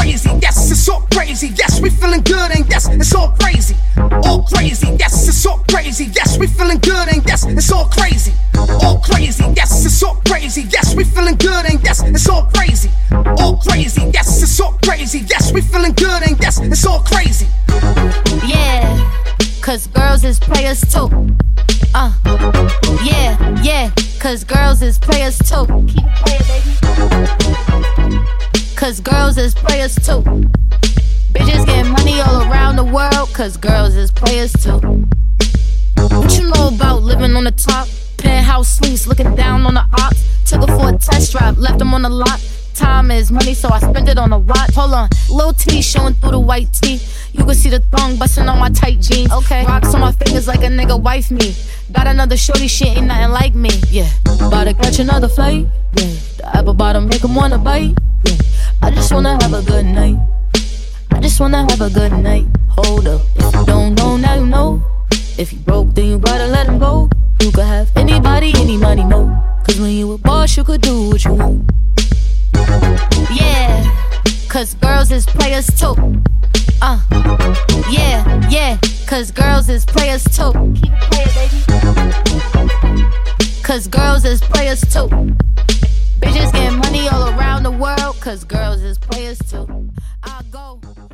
crazy, yes, it's all crazy. Yes, we feeling good and yes, it's all crazy. All crazy, yes, it's all crazy. Yes, we feeling good and yes, it's all crazy. All crazy, yes, it's all crazy. Yes, we feeling good and yes, it's all crazy. All crazy, yes, it's all crazy. Yes, we feeling good and yes, it's all crazy. Yeah, cause girls is players too. Yeah, cause girls is players too. Keep it playing, baby. Cause girls is players too. Bitches getting money all around the world, cause girls is players too. What you know about living on the top? Penthouse suites, looking down on the ops. Took her for a test drive, left them on the lot. Time is money, so I spend it on a watch. Hold on, little T showing through the white tee. You can see the thong busting on my tight jeans. Okay, rocks on my fingers like a nigga wife me. Got another shorty, shit ain't nothing like me. Yeah, about to catch another flight. Yeah, the apple bottom make him wanna bite. Yeah, I just wanna have a good night. I just wanna have a good night. Hold up, if you don't know, now you know. If you broke, then you gotta let him go. You could have anybody, any money, no. Cause when you a boss, you could do what you want. Yeah, cause girls is players too. Yeah, cause girls is players too. Keep it playing, baby. Cause girls is players too. Bitches getting money all around the world, cause girls is players too. I go.